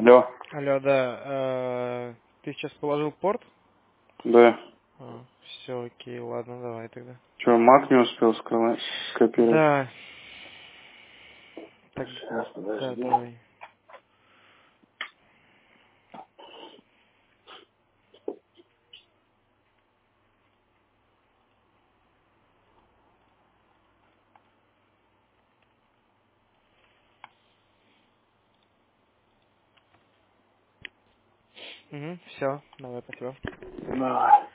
Алло. Алло, да. Ты сейчас положил порт? Да. Все, окей, ладно, давай тогда. Че, Мак не успел скопировать? Да. Так, Сейчас, да, подожди. давай. Угу, все, давай, спасибо. Давай.